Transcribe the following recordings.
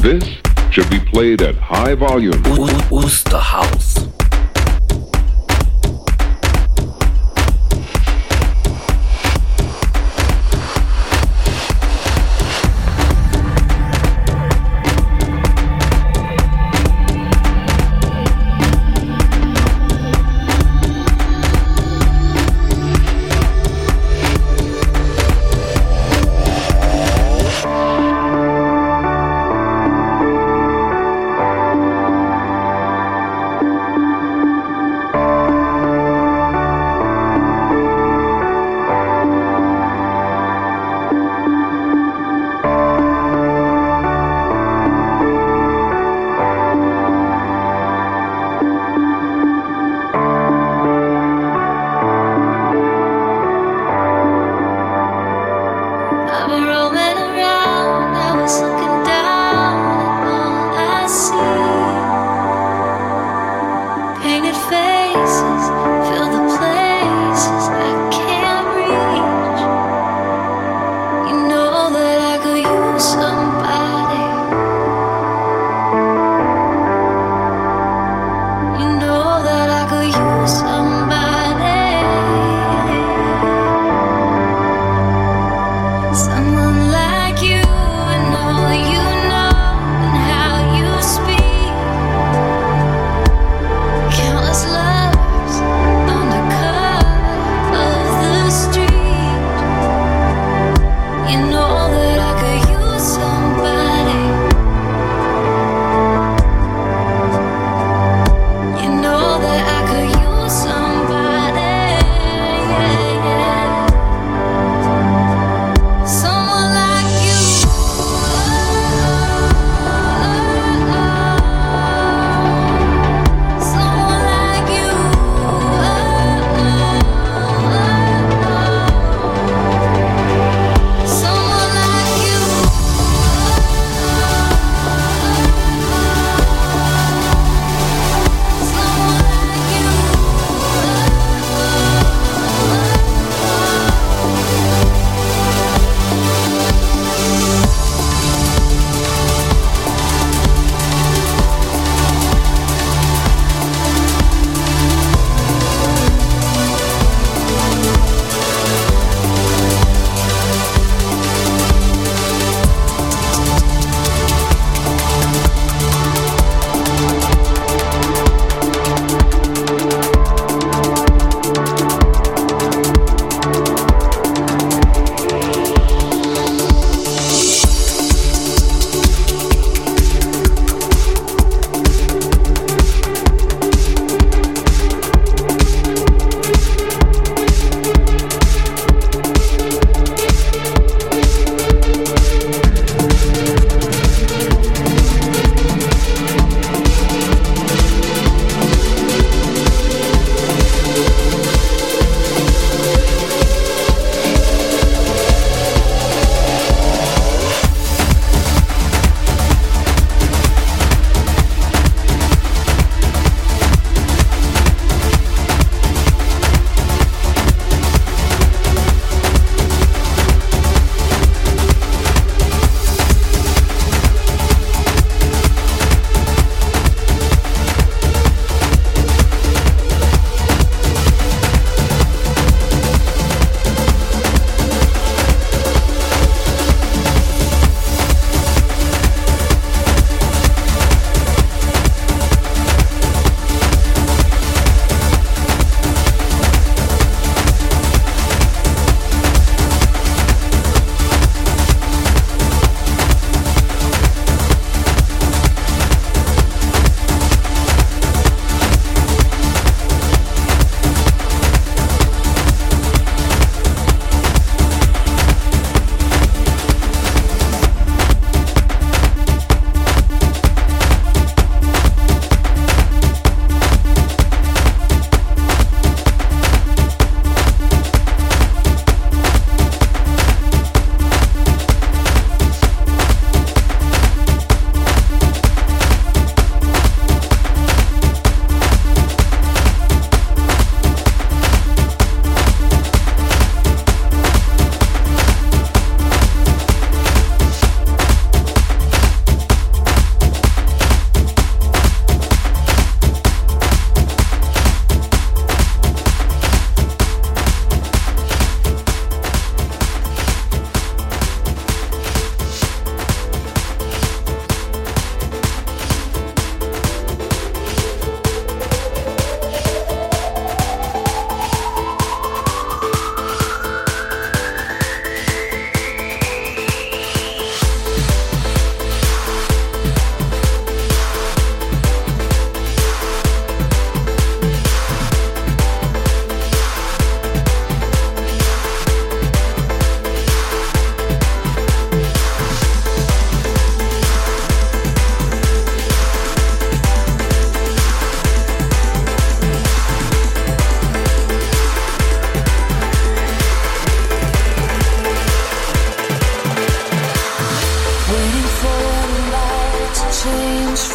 This should be played at high volume. Worcester House. Someone like you and all you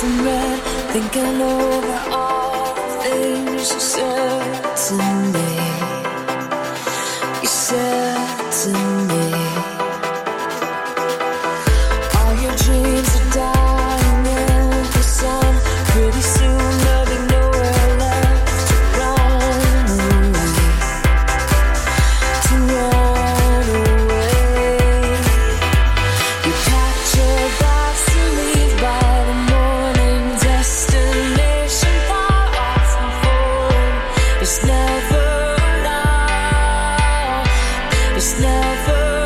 and red, thinking over all the things you said to me. You said to me, all your dreams are dying in the sun. Pretty soon there'll be nowhere left to run away, to run away. You packed your bags to leave by the morning, destination far off and home. It's never enough, it's never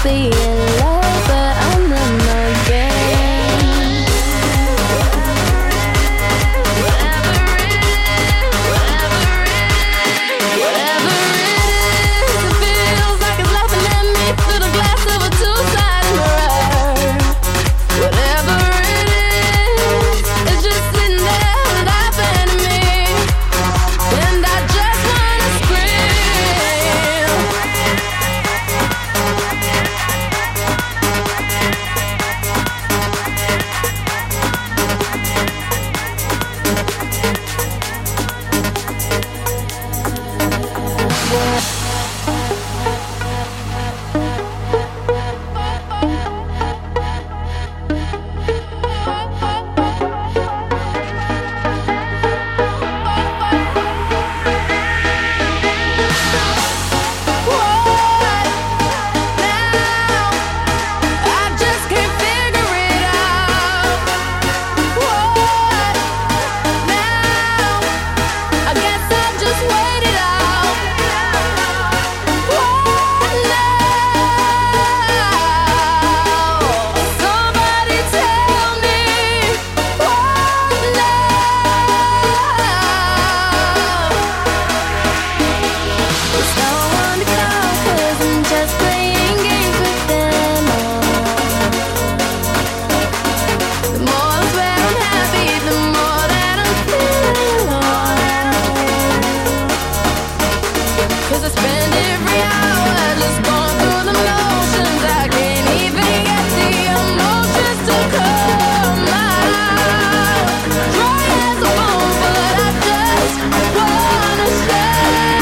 be in love, but I'm in again. Whatever it is, it feels like it's laughing at me through the glass of a two-sided mirror. Whatever it is, it's just sitting there laughing at me, and I just wanna scream. I just can't figure it out. What now? I guess I'll just wait it out. What now? Somebody tell me what now? There's no one to call 'cause I'm just playing games with them all. The more I swear I'm happy, the more that I'm feeling lost. 'Cause I spend every hour just going through the motions. I can't even get the emotions to come out. Dry as a bone, but I just wanna shout.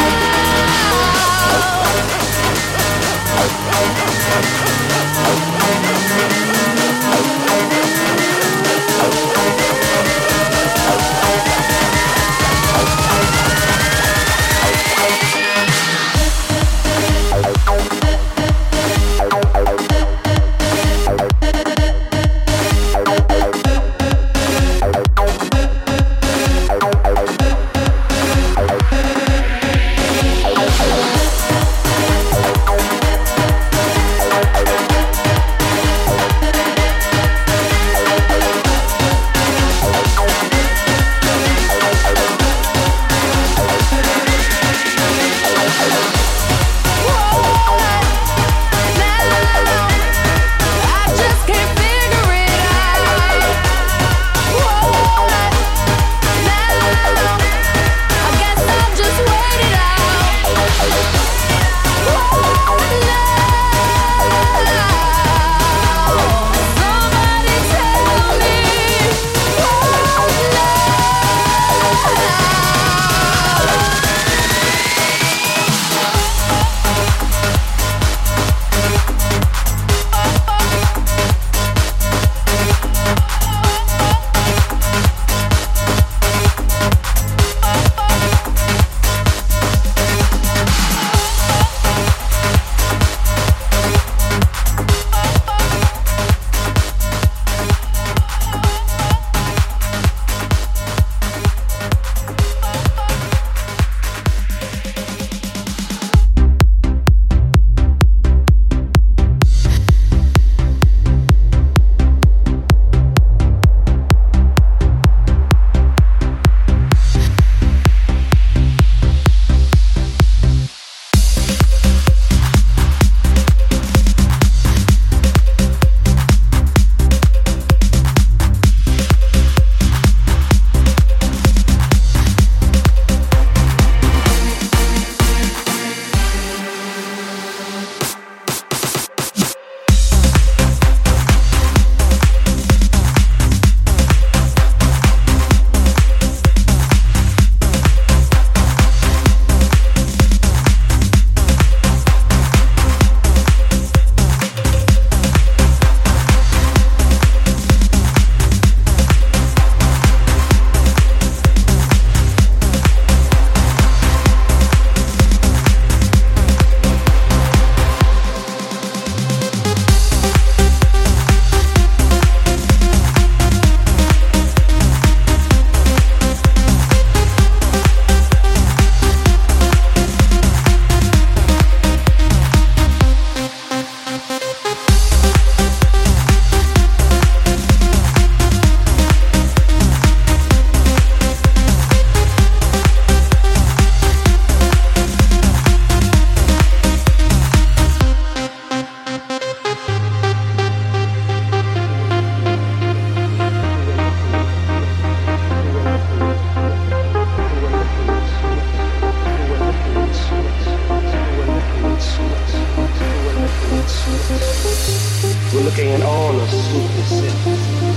were looking at all of Sloopy's sins.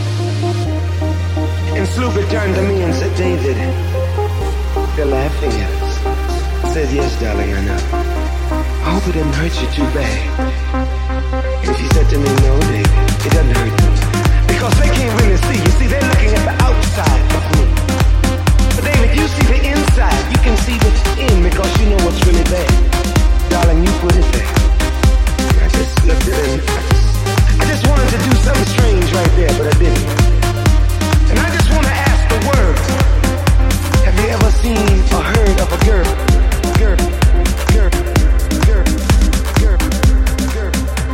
And Sloopy turned to me and said, David, they're laughing at us. I said, yes, darling, I know. I hope it didn't hurt you too bad. And she said to me, no, David, it doesn't hurt me. Because they can't really see. You see, they're looking at the outside of me. But David, you see the inside. You can see what's in because you know what's really there. Darling, you put it there. And I just looked at it and I just wanted to do something strange right there, but I didn't. And I just want to ask the word. Have you ever seen or heard of a girl? Girl, girl, girl, girl, girl,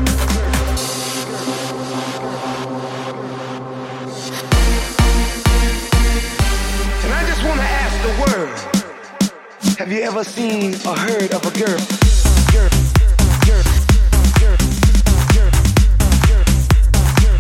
and I just want to ask the word. Have you ever seen or heard of a girl? Girl, girl, girl, girl, girl, girl.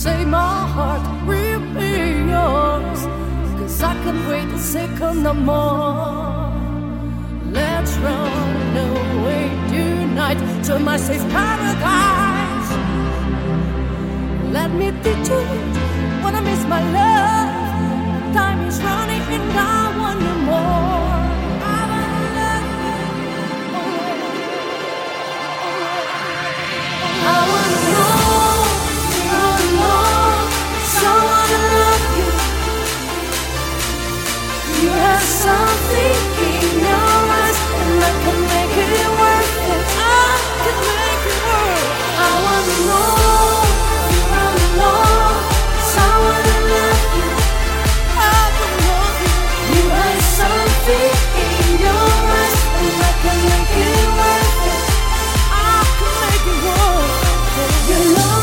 say my heart will be yours, 'cause I can't wait a second no more. Let's run away tonight to my safe paradise. Let me teach you when I miss my love. Time is running and I want no more. I wanna love you. I wanna know you're alone, so I wanna love you. You have something in your eyes, and I can make it worth it. I can make it work. I wanna know you're alone, so I wanna love you. I wanna love you. You have something in your eyes, and I can make it worth it. I can make it work. You love.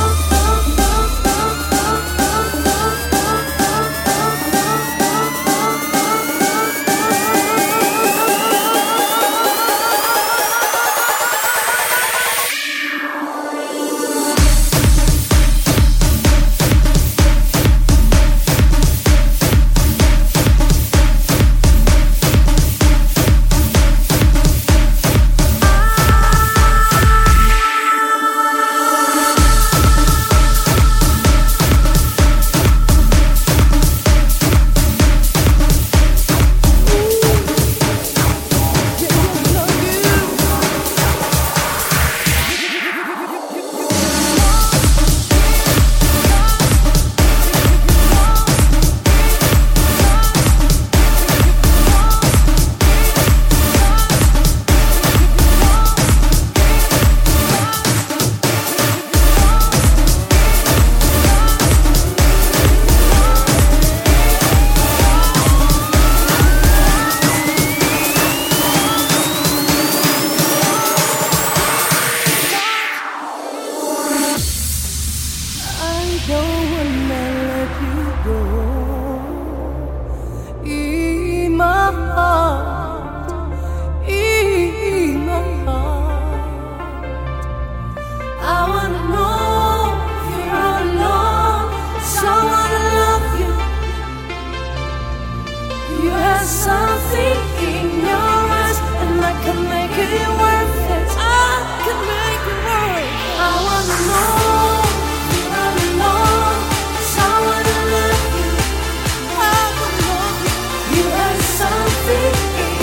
Something in your eyes, and I can make it worth it. I can make it work. I wanna know you're alone, so I wanna love you. I wanna love you. You have something in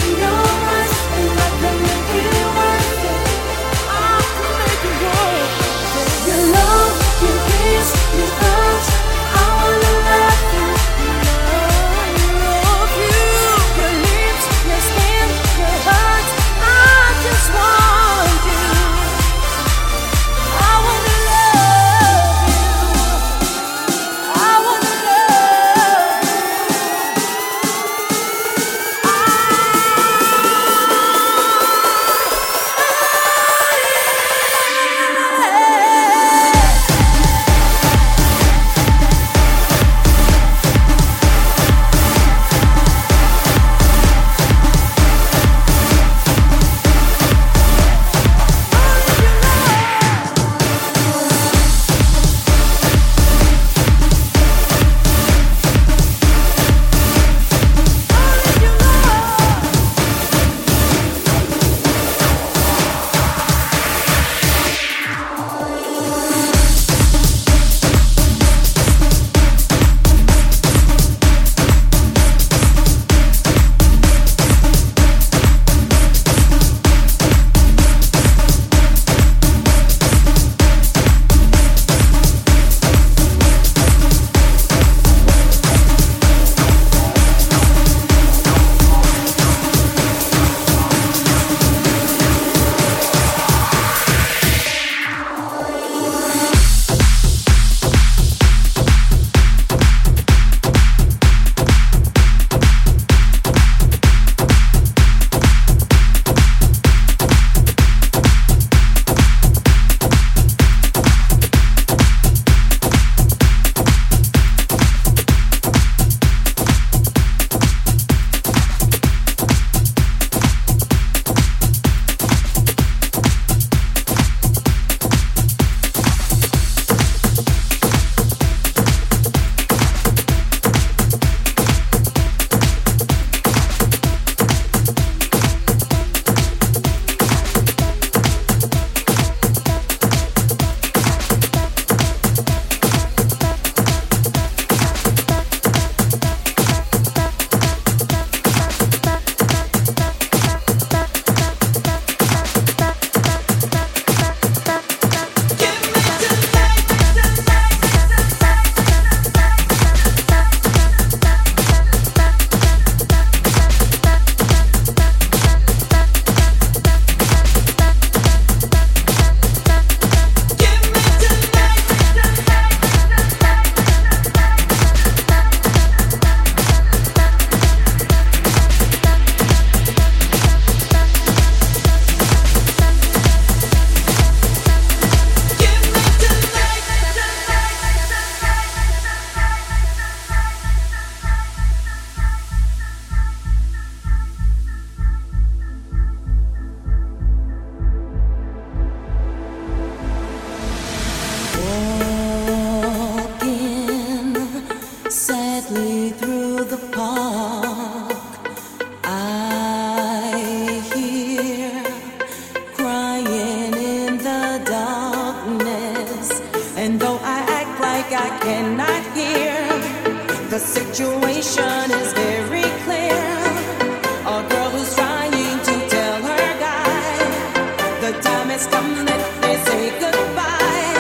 like I cannot hear. The situation is very clear. A girl who's trying to tell her guy the time has come that they say goodbye.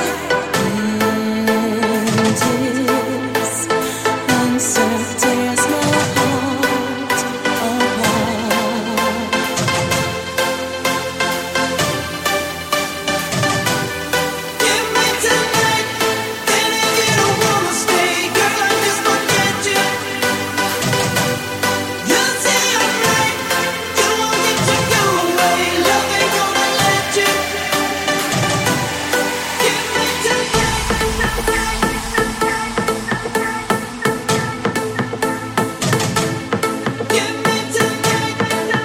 And his answer tears my heart apart. Give me tonight, then you don't wanna stay, girl. I just forget you. You say I'm right, you won't get to go away. Love ain't gonna let you. Give me tonight. Give me tonight.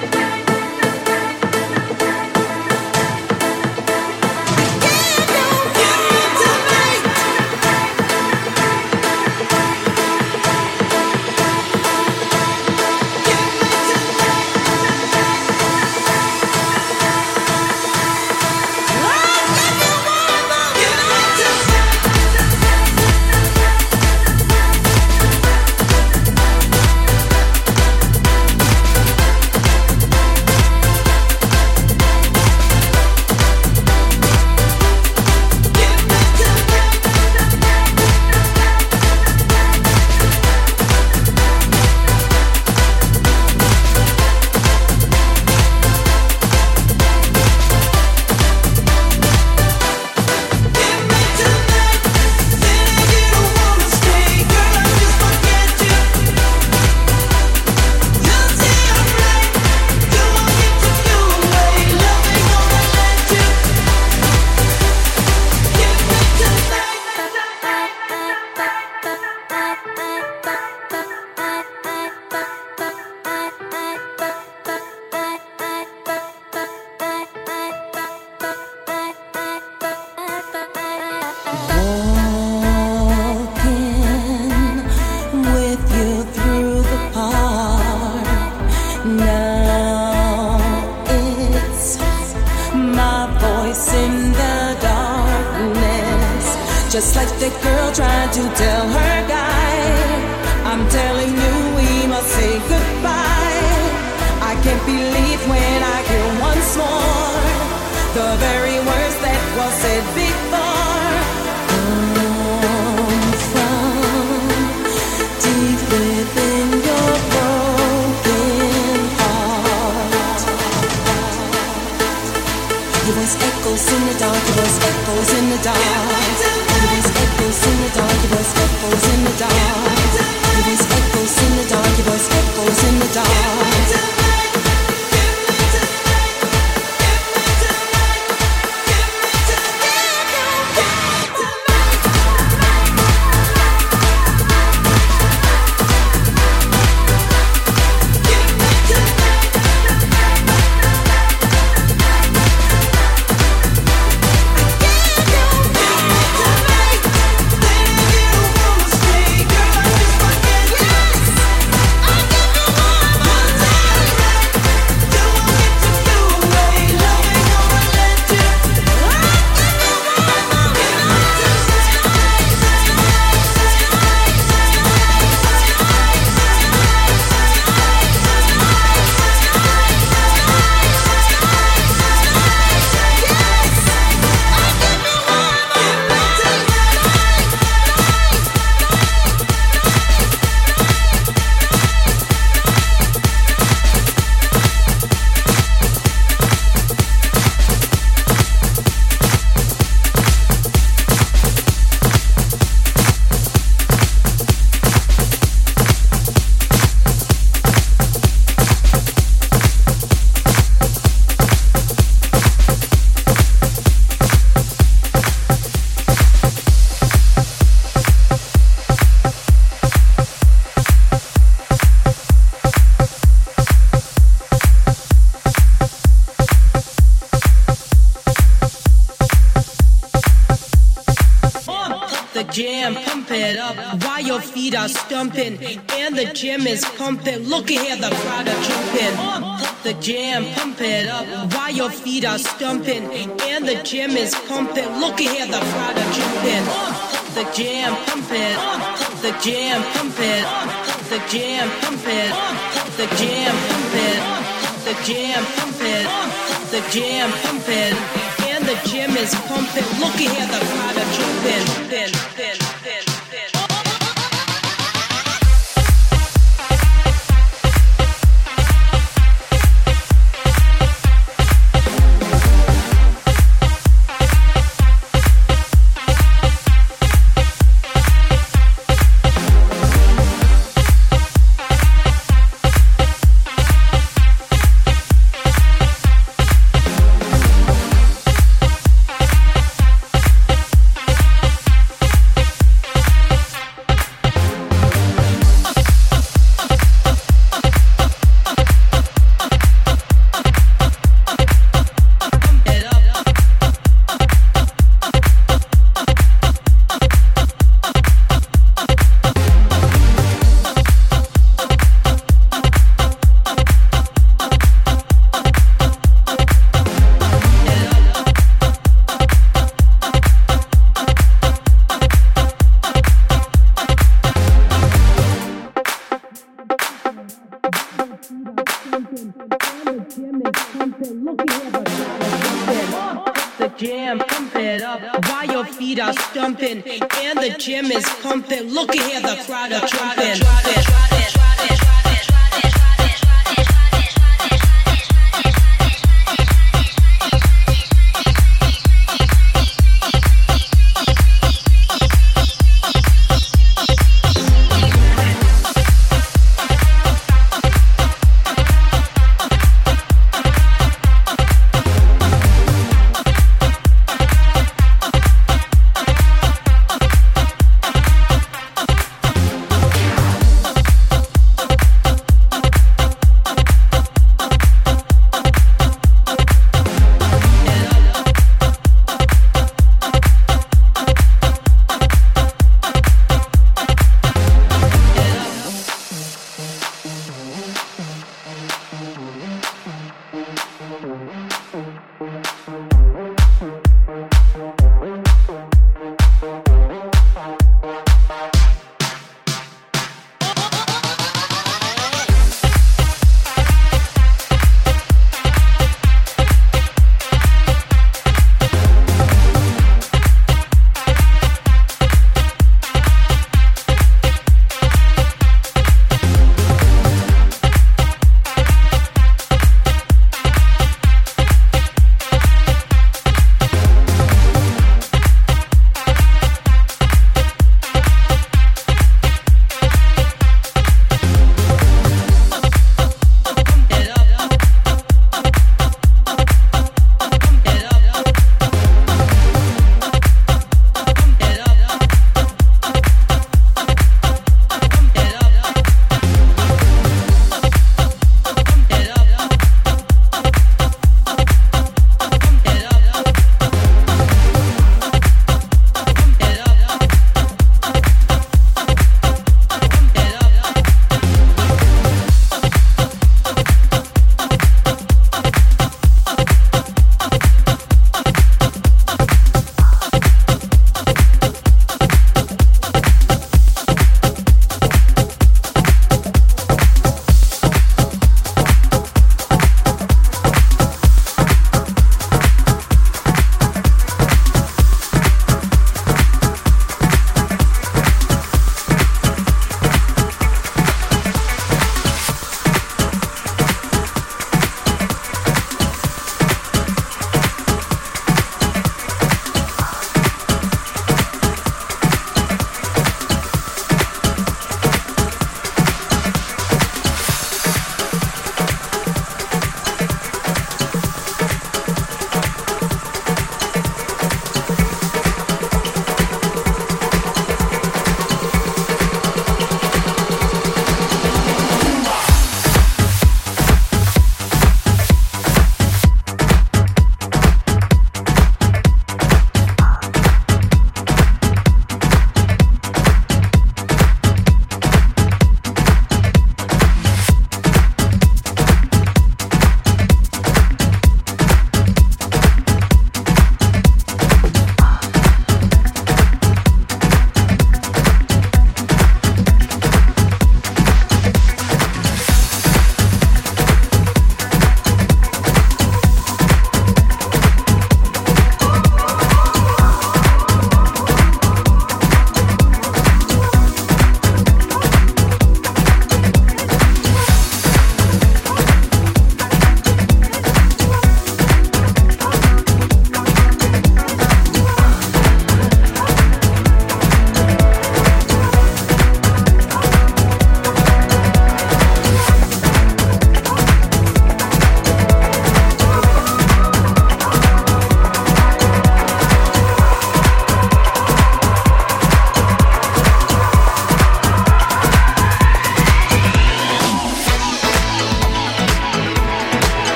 Walking with you through the park. Now it's my voice in the darkness, just like the girl trying to tell her guy. I'm telling you we must say goodbye. I can't believe when I hear once more the very words that was said before. Come from deep within your broken heart. Your voice echoes in the dark, your voice echoes in the dark. Your voice echoes in the dark, your voice echoes in the dark. Your voice echoes in the dark, your voice echoes in the dark. jam, pump it up while your feet are stumping and the gym is pumping. Look at here, the crowd are jumping. The jam, pump it up while your feet are stumping and the gym is pumping. Look at here, the crowd are jumping. the jam, pump it, the jam, pump it, the jam, pump it, the jam, pump it, the jam, pump it, the jam, pump it, and the gym is pumping. Look at here, the crowd are jumping, pin. Stumping and the gym is pumping. Look at here, the crowd are jumping.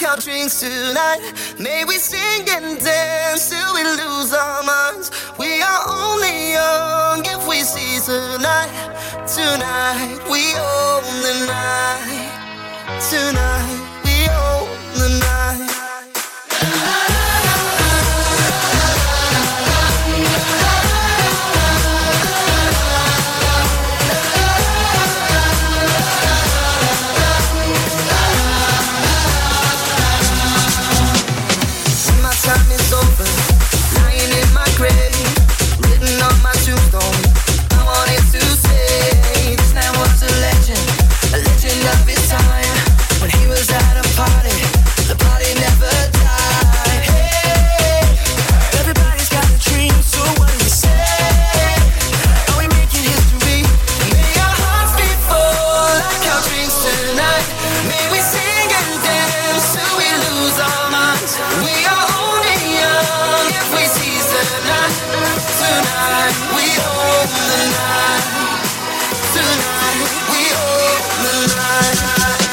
like our drinks tonight. May we sing and dance till we lose our minds. We are only young if we seize the night. Tonight we own the night. Tonight we own the night. Time is over, lying in my grave, written on my tombstone. I wanted to say this man was a legend of his time. When he was at a party, the party never died. Hey, everybody's got a dream, so what do you say? Are we making history? May our hearts be full like our drinks tonight. May we sing and dance till we lose our minds. We are if we seize the night, tonight we own the night. Tonight we own the night.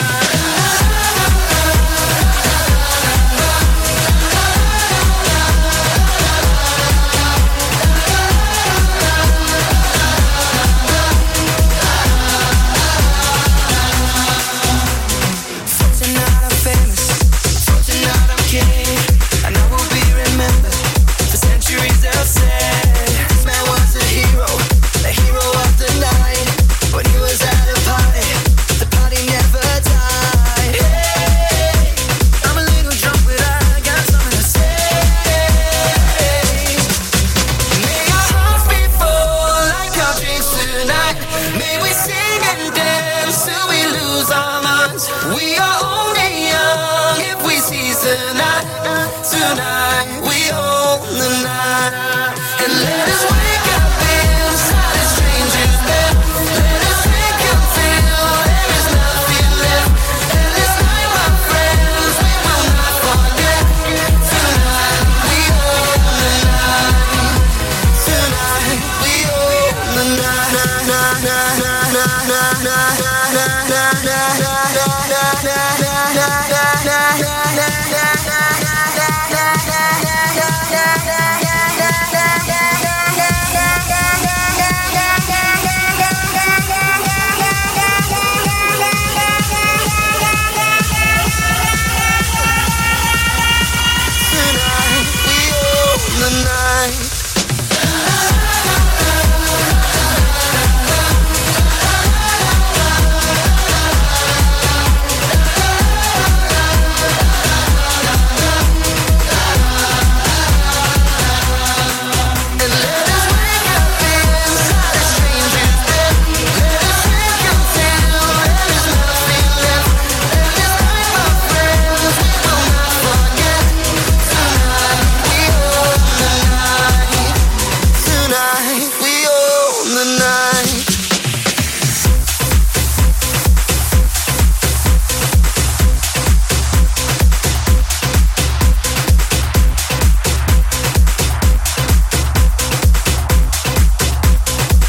For tonight I'm famous, for tonight I'm king, and I will be remembered for centuries. They'll say this man was a hero of the night. When he was at a party, the party never died. Hey, I'm a little drunk, but I got something to say. May our hearts be full like our drinks tonight. May we sing and dance till we lose our minds. We are only young if we seize the night. Tonight we own the night. And let us wake up inside a stranger's bed. Let us drink until there is nothing left. And this night, my friends, we will not forget. Tonight we own the night. Tonight we own the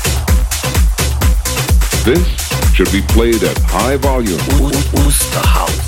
This should be played at high volume. Oosterhouse.